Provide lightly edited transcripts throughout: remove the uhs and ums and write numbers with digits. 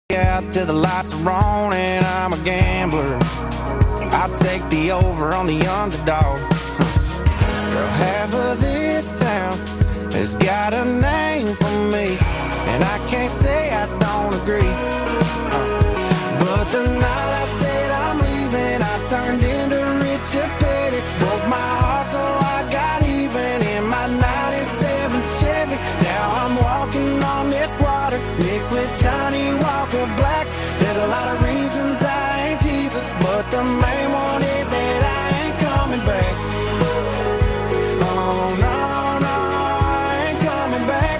out till the lights are on, and I'm a gambler. I'll take the over on the underdog. Girl, half of this town has got a name for me, and I can't say I don't agree. But the night I said I'm leaving, I turned into Richard Petty. Broke my heart so I got even in my 97 Chevy. Now I'm walking on this water mixed with Johnny Walker Black. There's a lot of reasons I ain't Jesus, but the main one is that I ain't coming back. Oh no, no, I ain't coming back.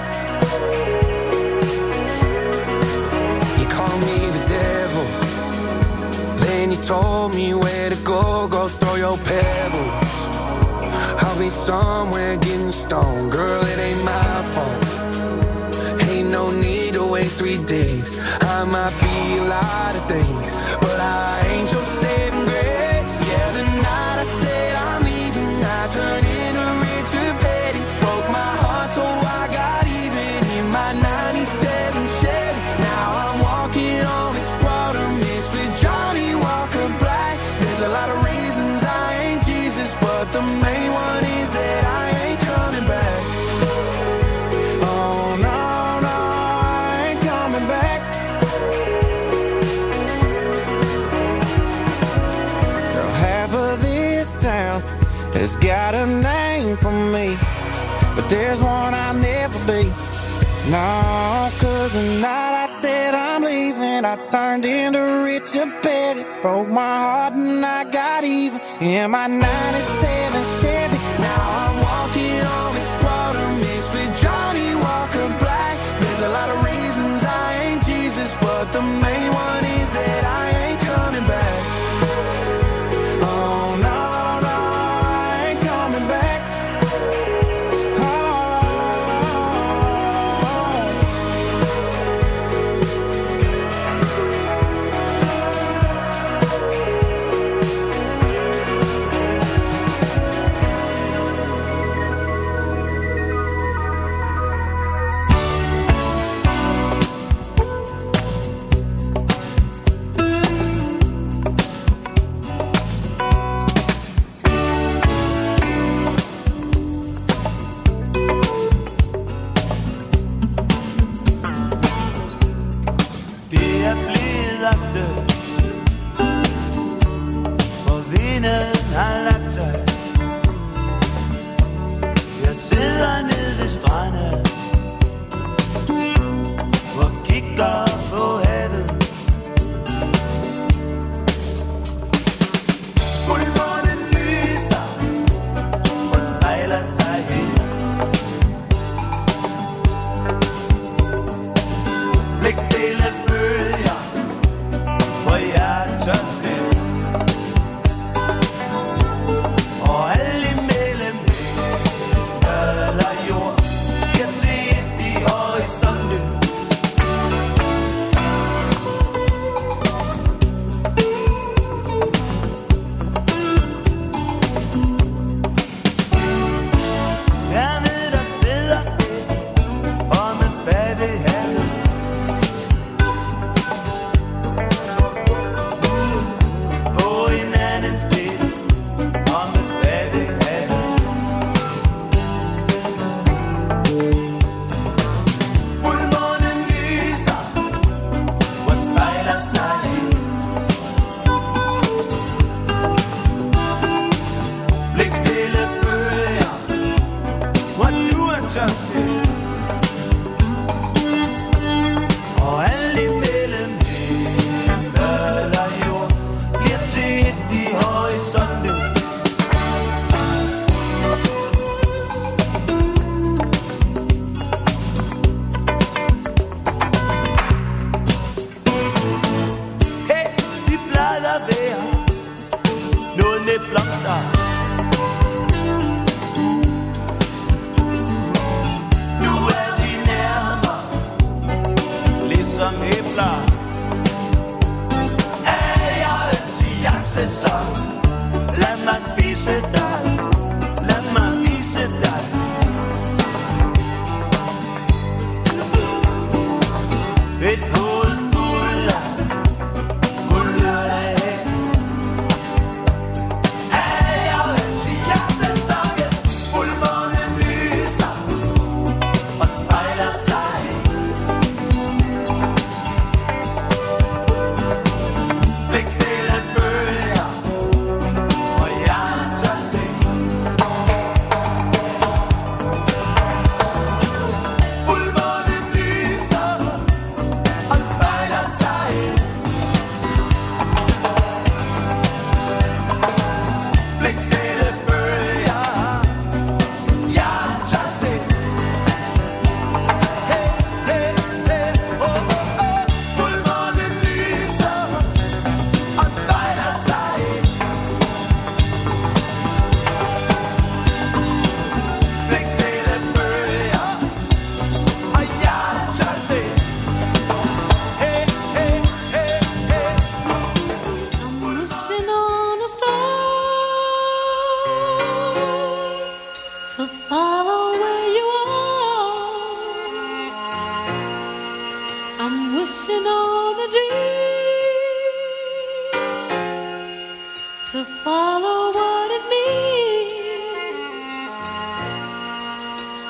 You call me the devil, then you told me where to go, go throw your pebbles. I'll be somewhere getting stoned, girl, it ain't my fault. Ain't no need to wait 3 days. I might be a lot of things, but I ain't your saving grace. Yeah, the night I said I'm leaving, I turned into Richard Petty. Broke my heart so I got even in my 97 Chevy. Now I'm walking on this water mixed with Johnny Walker Black. There's a lot of reasons I ain't Jesus, but the main one is that I ain't coming back. Oh no, no, I ain't coming back. Girl, half of this town has got a name for me, but there's one I'll never be. No, cause the night I said I'm leaving, I turned into Richard Petty. Broke my heart and I got even in my 97 Chevy. Now I'm walking on this water mixed with Johnny Walker Black. There's a lot of reasons I ain't Jesus, but the main one is that I ain't coming back. Oh no, no, I ain't coming back. Nu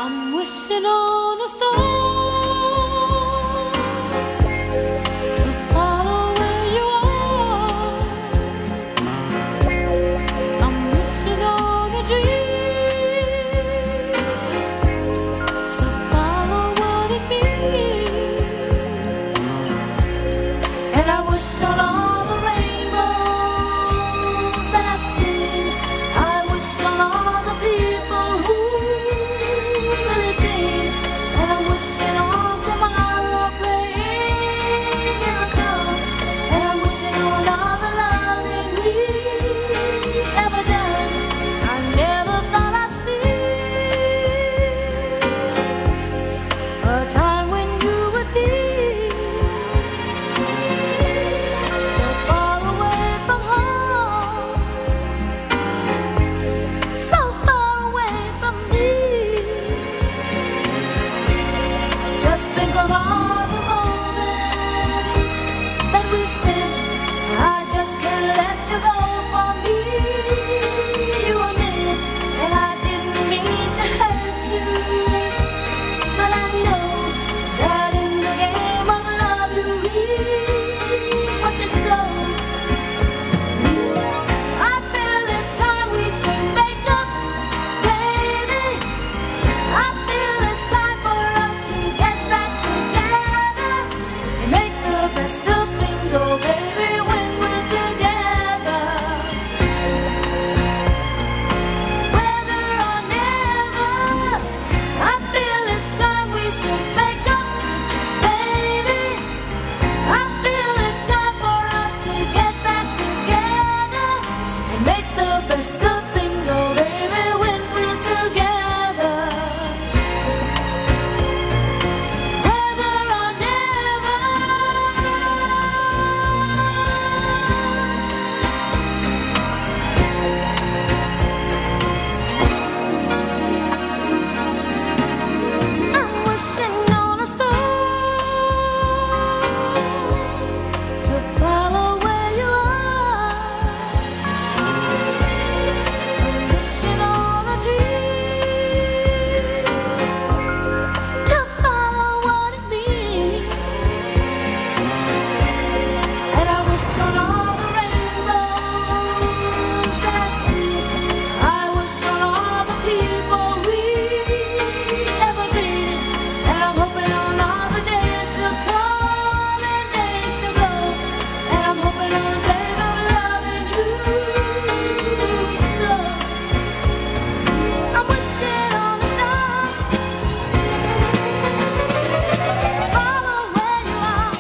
I'm wishing on a star to follow where you are. I'm wishing on a dream to follow what it means. And I wish on all the rainbows that I've seen. I wish on all the people who really dream. And I'm wishing on tomorrow playing in the cloud. And I'm wishing on all the love that we've ever done. I never thought I'd see a time when you would be so far away from home, so far away from me. Just think of all the moments that we spent. I just can't let you go for me. You were meant, and I didn't mean to hurt you. But I know that in the game of love you reap what you sow. I feel it's time we should make up, baby. I feel it's time for us to get back together and make the best of things, oh baby, when we're together. Whether or never, I feel it's time we should make up, baby. I feel it's time for us to get back together and make the best of things, oh baby, when we're together. Whether or never. I'm wishing on a star to follow where you are. I'm wishing on a dream to follow what it means. And I wish on all the rainbows that I see. I wish on all the people we ever been. And I'm hoping on all the days to come and days to go. And I'm hoping on days of loving you so. I'm wishing on a star. Follow where you are.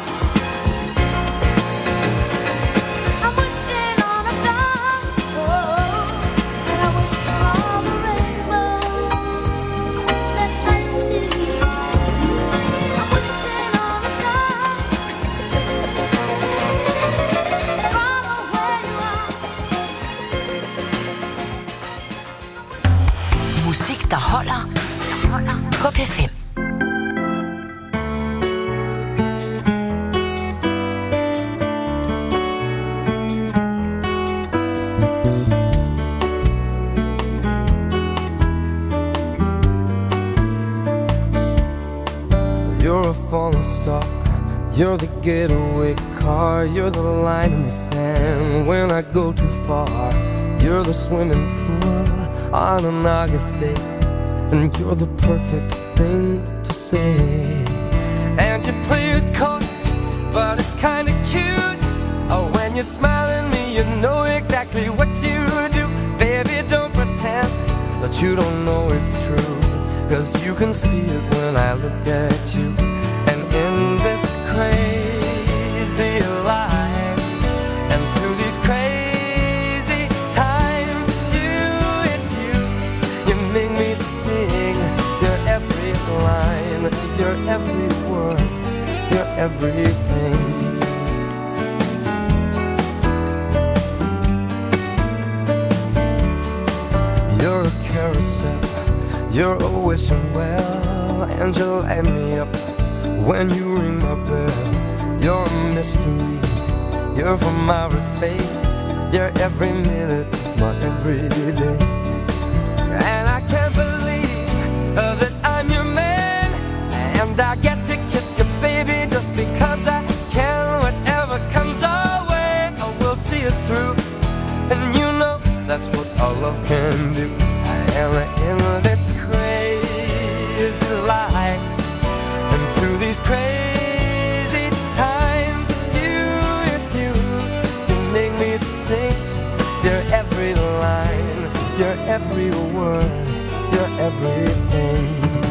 I'm wishing on a star. And I wish on all the rainbows that I see. I'm wishing on a star. Follow where you are. Musik, der holder på P5. You're a falling star. You're the getaway car. You're the line in the sand when I go too far. You're the swimming pool on an August day, and you're the perfect thing to say. And you play it coy, but it's kinda cute. Oh, when you smile at me, you know exactly what you do. Baby, don't pretend that you don't know it's true, 'cause you can see it when I look at you. And in this crazy life, and through these crazy times, it's you, you make me sing your every line, your every word, your everything. You're a carousel, you're a wishing well, and you light me up when you ring my bell. You're a mystery, you're from outer space, you're every minute of my everyday. And I can't believe that I is life. And through these crazy times, it's you, you make me sing. You're every line, you're every word, you're everything.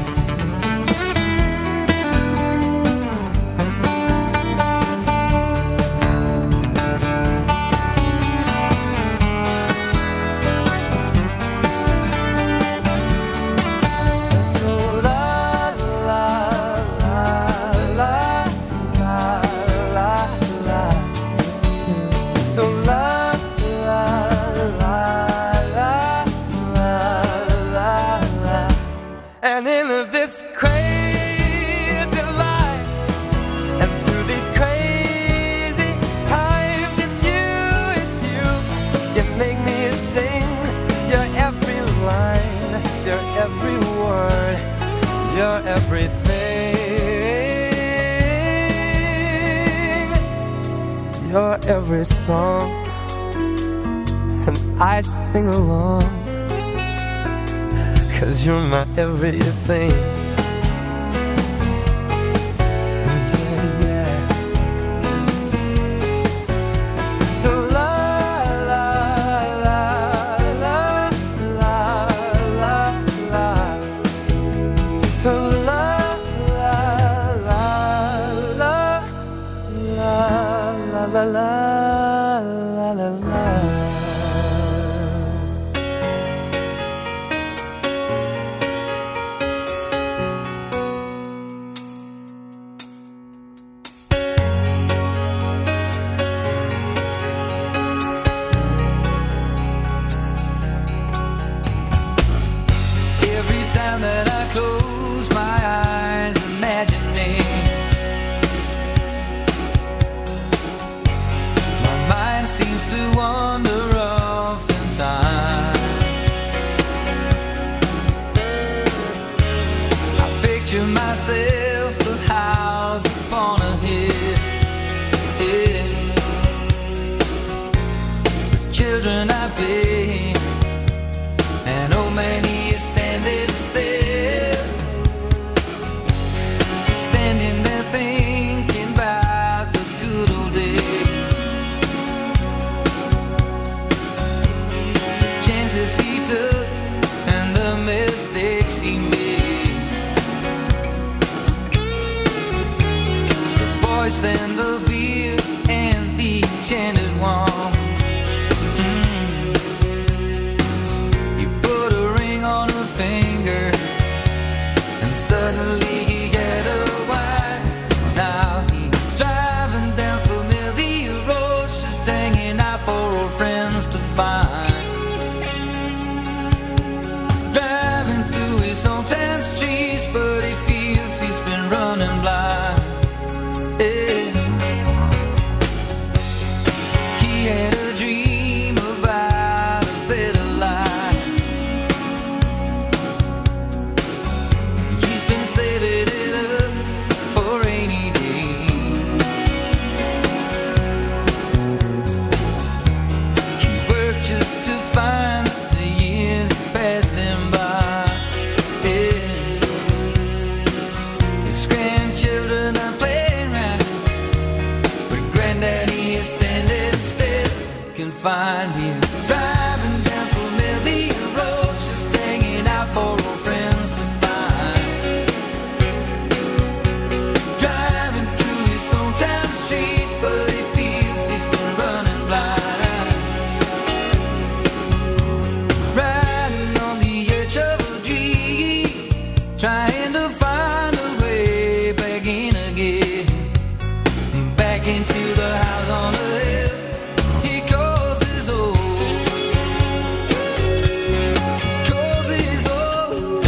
You're everything. You're every song, and I sing along, 'cause you're my everything. Yeah, yeah. So la la la la la la la. So la la la la la la la la la la. Every time that I close my eyes, imagining, my mind seems to wander off in time. I picture myself a house upon a hill, yeah. Children I play, and old man he is standing still, standing there thinking about the good old days, chances he took and the mistakes he made, the voice and the beer and the enchanted wand. Finger, and suddenly he had a wife. Now he's driving down familiar roads, just hanging out for old friends to find. Driving through his hometown streets, but he feels he's been running blind. Yeah. He had a dream about a better life. Saving it up for rainy days. He worked just to find the years passed him by. Yeah. His grandchildren are playing around, but granddaddy is standing still, confined here, driving down familiar roads, just hanging out for old friends to find. But he feels he's been running blind, riding on the edge of a dream, trying to find a way back in again, back into the house on the hill he calls his own, calls his own.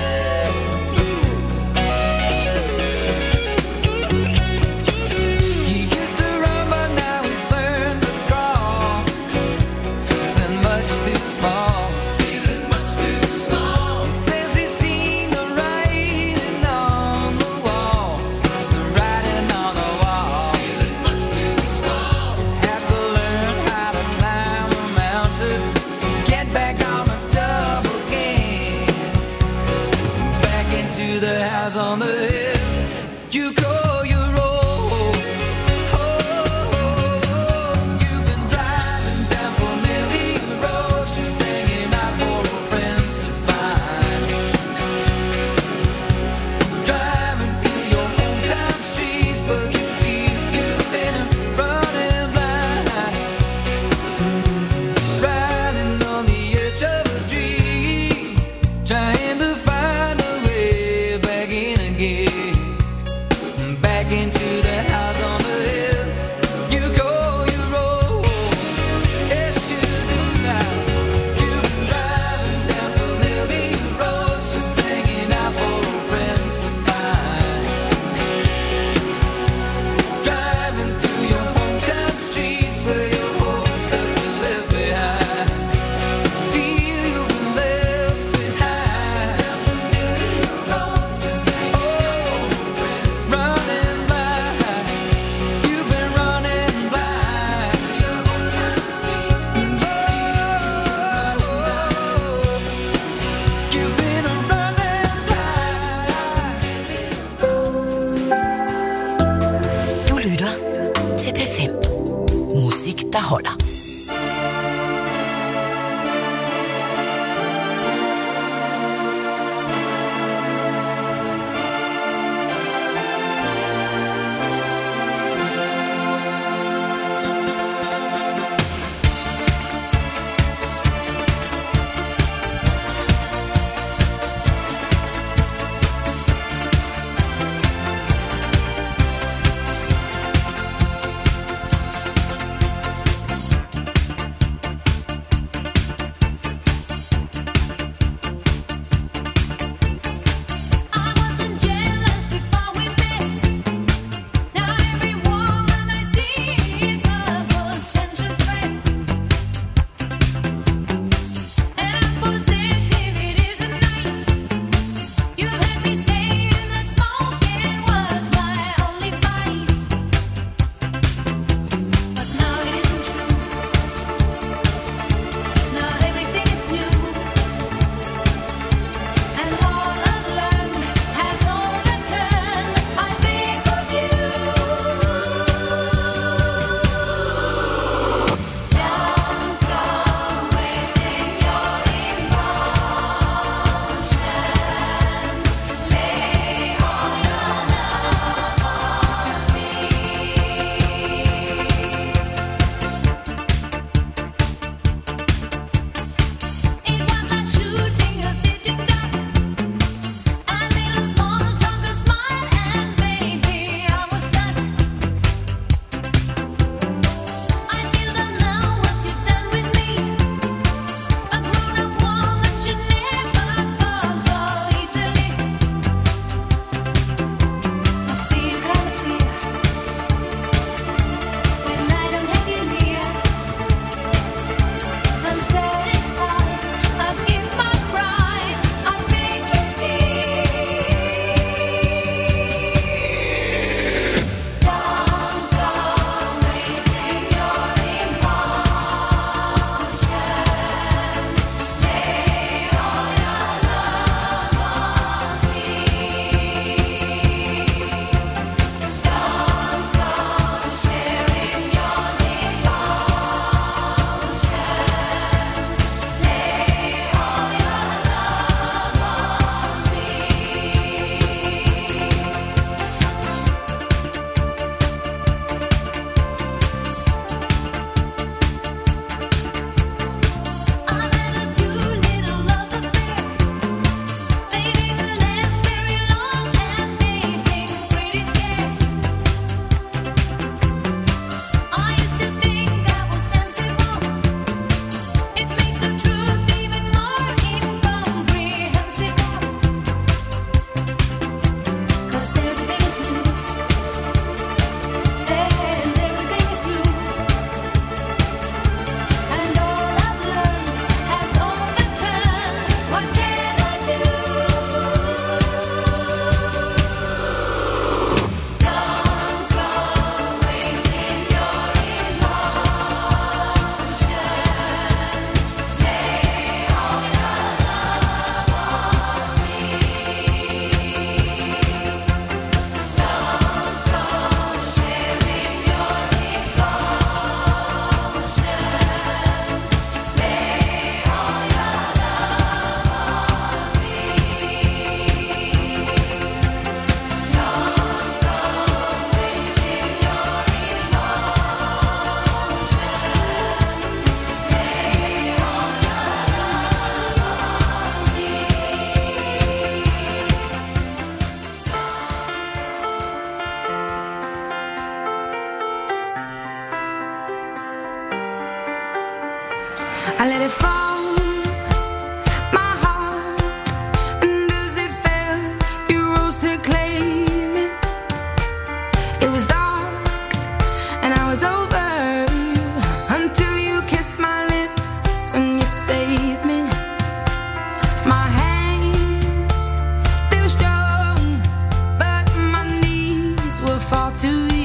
He P5. Musik, der holder. I let it fall, my heart, and as it fell, you rose to claim it. It was dark, and I was over, until you kissed my lips and you saved me. My hands, they were strong, but my knees were far too weak.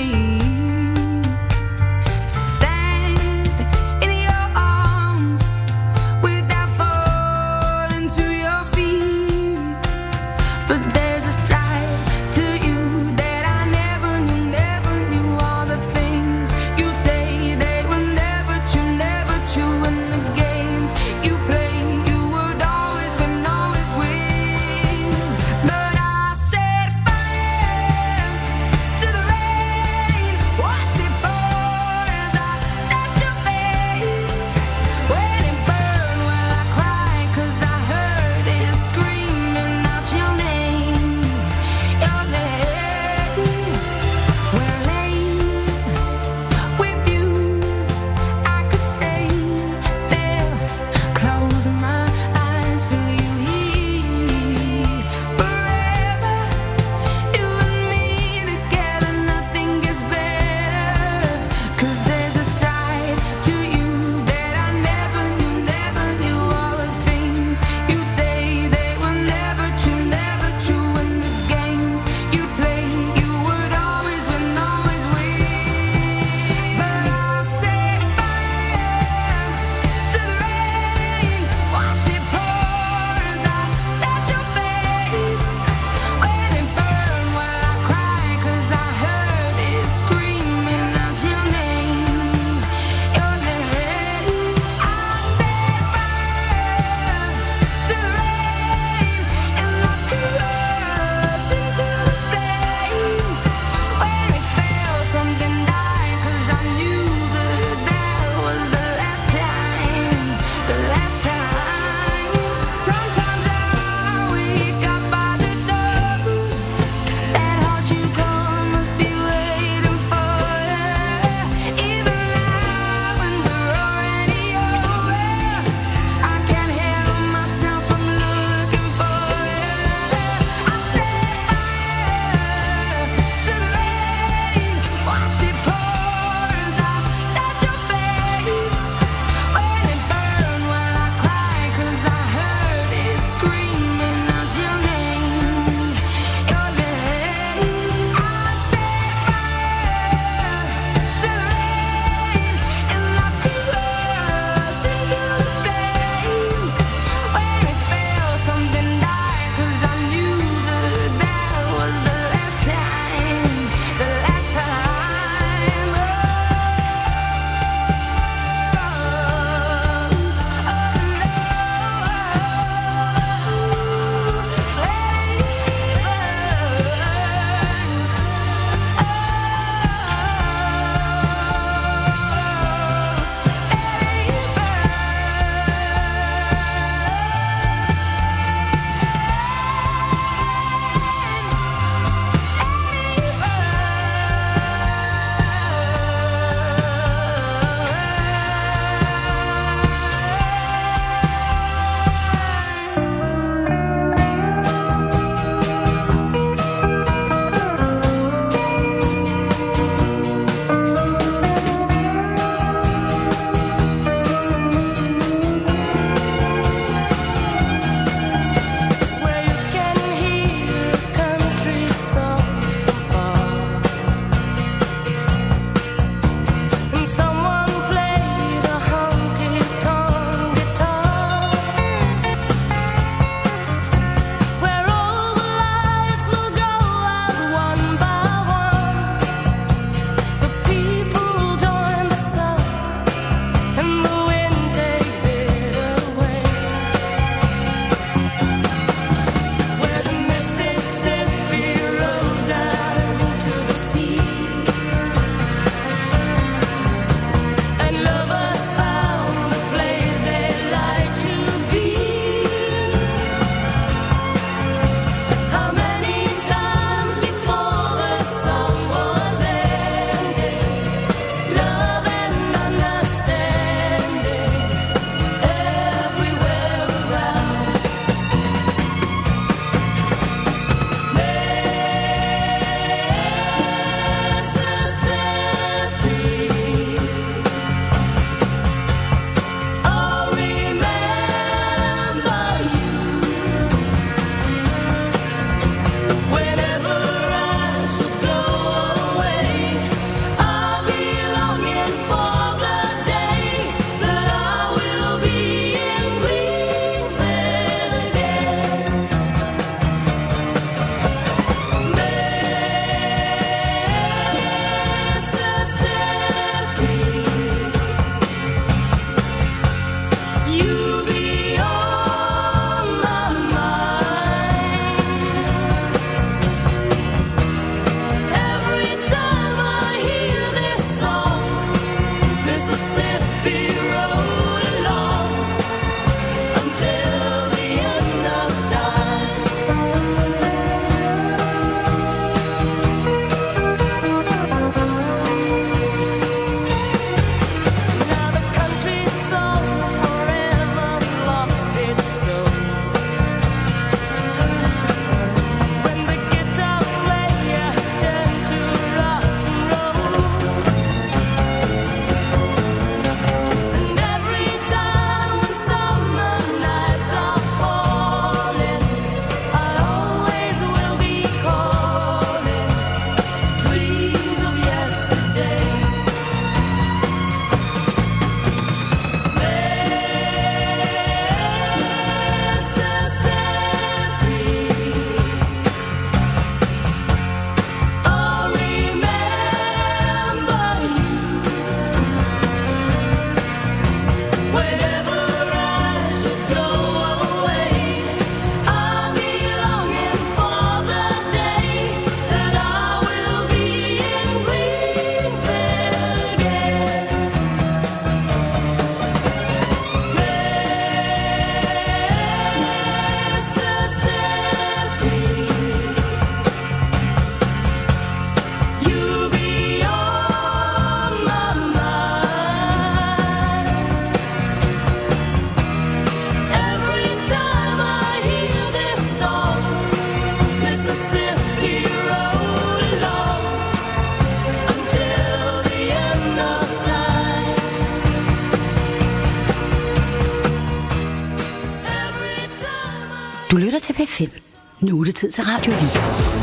P5. Nu er det tid til Radioavis.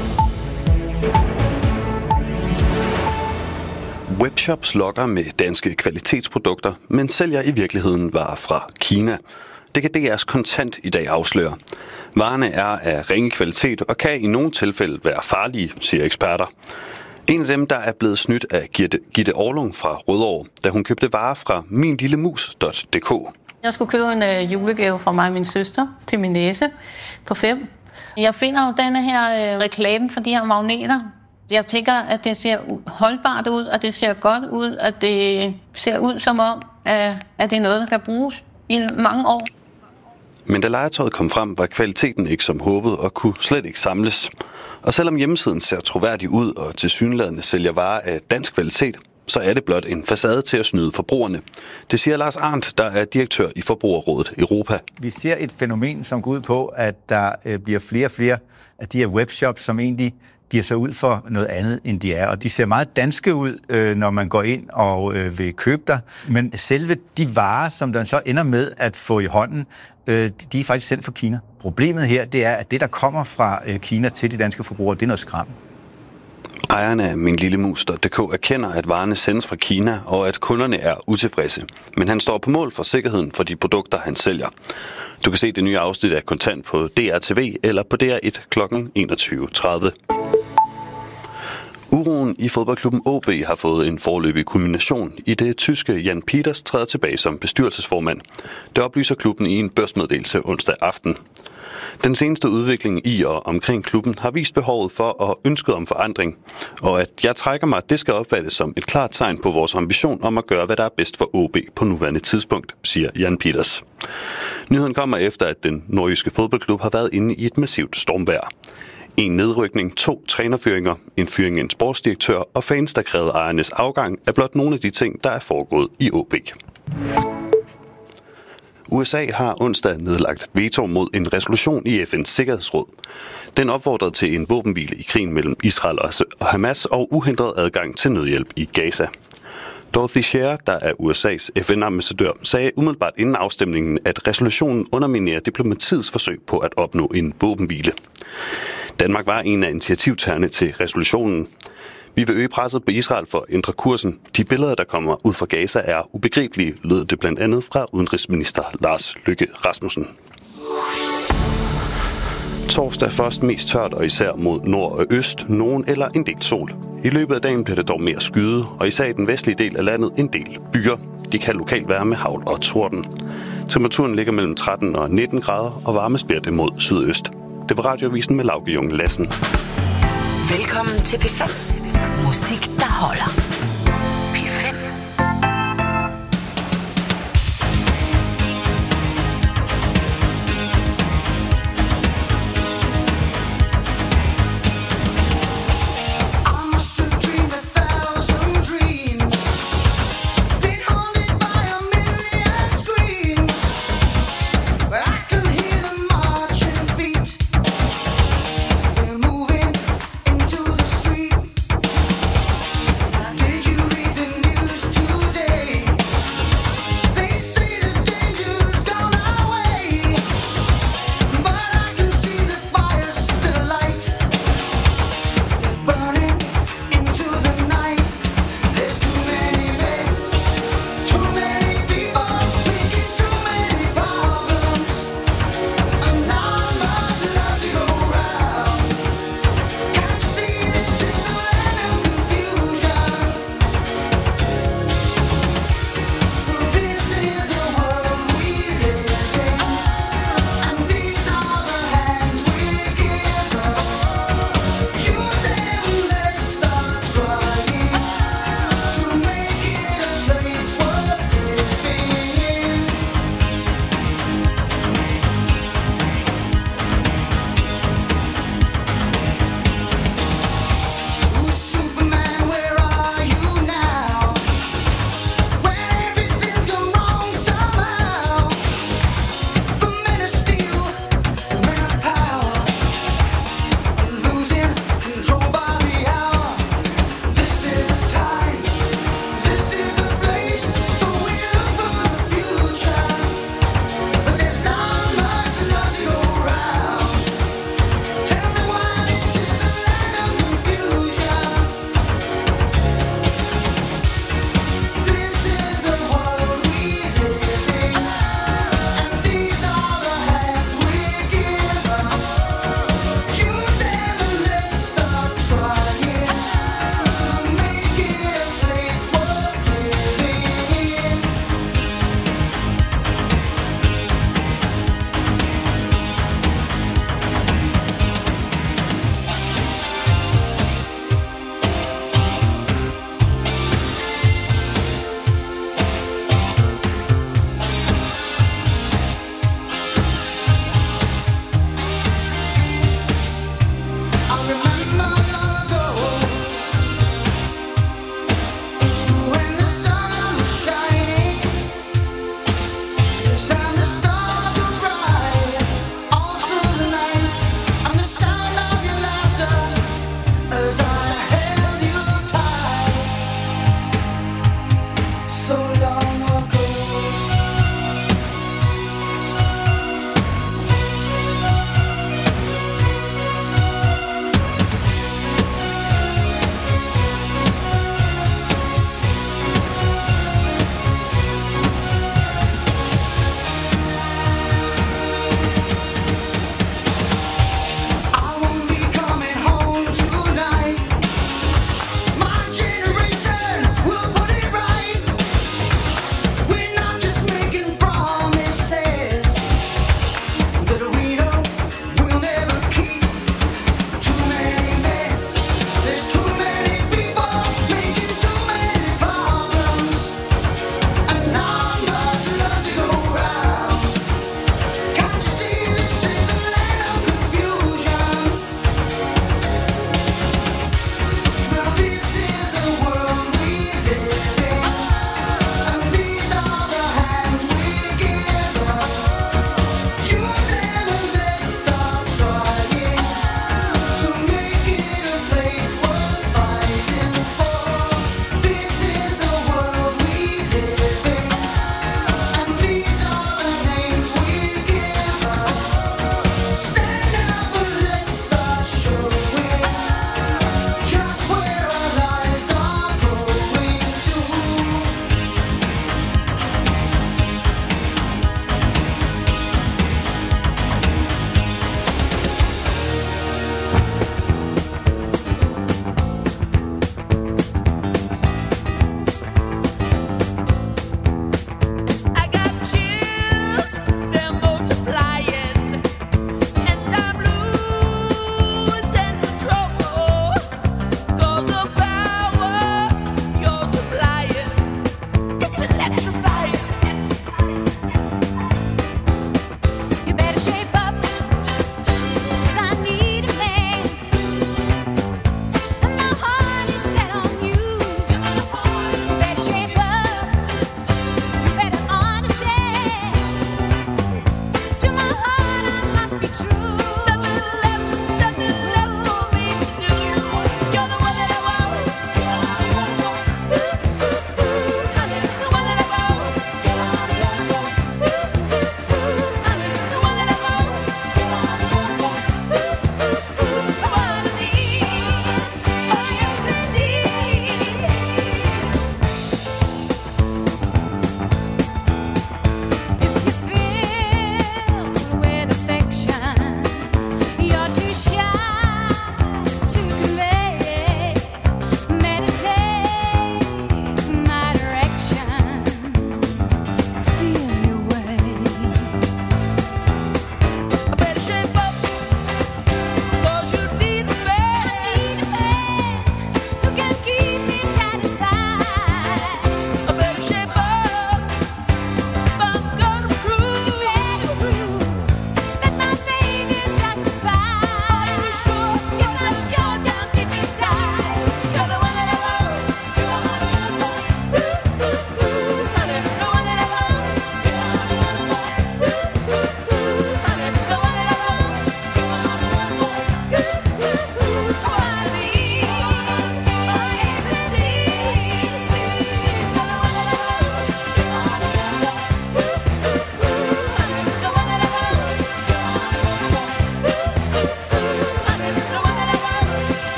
Webshops lokker med danske kvalitetsprodukter, men sælger i virkeligheden varer fra Kina. Det kan DR's Kontant i dag afsløre. Varerne er af ringe kvalitet og kan i nogle tilfælde være farlige, siger eksperter. En af dem, der er blevet snydt af Gitte Orlung fra Rødovre, da hun købte varer fra minlillemus.dk. Jeg skulle købe en julegave fra mig og min søster til min næse på 5. Jeg finder jo denne her reklame for de her magneter. Jeg tænker, at det ser holdbart ud, at det ser godt ud, at det ser ud som om, at det er noget, der kan bruges i mange år. Men da legetøjet kom frem, var kvaliteten ikke som håbet og kunne slet ikke samles. Og selvom hjemmesiden ser troværdig ud og tilsyneladende sælger varer af dansk kvalitet, så er det blot en facade til at snyde forbrugerne. Det siger Lars Arndt, der er direktør i Forbrugerrådet Europa. Vi ser et fænomen, som går ud på, at der bliver flere og flere af de her webshops, som egentlig giver sig ud for noget andet, end de er. Og de ser meget danske ud, når man går ind og vil købe der. Men selve de varer, som den så ender med at få i hånden, de er faktisk sendt fra Kina. Problemet her, det er, at det, der kommer fra Kina til de danske forbrugere, det er noget skram. Ejerne af minlillemus.dk erkender, at varerne sendes fra Kina, og at kunderne er utilfredse. Men han står på mål for sikkerheden for de produkter, han sælger. Du kan se det nye afsnit af Kontant på DRTV eller på DR1 kl. 21.30. Uroen i fodboldklubben OB har fået en foreløbig kulmination, i det tyske Jan Peters træder tilbage som bestyrelsesformand. Det oplyser klubben i en børsmeddelelse onsdag aften. Den seneste udvikling i og omkring klubben har vist behovet for og ønsket om forandring, og at jeg trækker mig, det skal opfattes som et klart tegn på vores ambition om at gøre, hvad der er bedst for OB på nuværende tidspunkt, siger Jan Peters. Nyheden kommer efter, at den nordjyske fodboldklub har været inde i et massivt stormvejr. En nedrykning, 2 trænerfyringer, en fyring af en sportsdirektør og fans, der krævede ejernes afgang, er blot nogle af de ting, der er foregået i OB. USA har onsdag nedlagt veto mod en resolution i FN's Sikkerhedsråd. Den opfordrede til en våbenhvile i krigen mellem Israel og Hamas og uhindret adgang til nødhjælp i Gaza. Dorothy Scherer, der er USA's FN-ambassadør, sagde umiddelbart inden afstemningen, at resolutionen underminerer diplomatiets forsøg på at opnå en våbenhvile. Danmark var en af initiativtagerne til resolutionen. Vi vil øge presset på Israel for at ændre kursen. De billeder, der kommer ud fra Gaza, er ubegribelige, lød det blandt andet fra udenrigsminister Lars Løkke Rasmussen. Torsdag først mest tørt og især mod nord og øst, nogen eller en del sol. I løbet af dagen bliver det dog mere skyde, og især i den vestlige del af landet en del byer. De kan lokalt være med hagl og torden. Temperaturen ligger mellem 13 og 19 grader, og varmes bliver det mod sydøst. Det var Radioavisen med Lauke Junge Lassen. Velkommen til P5. Musik, der holder.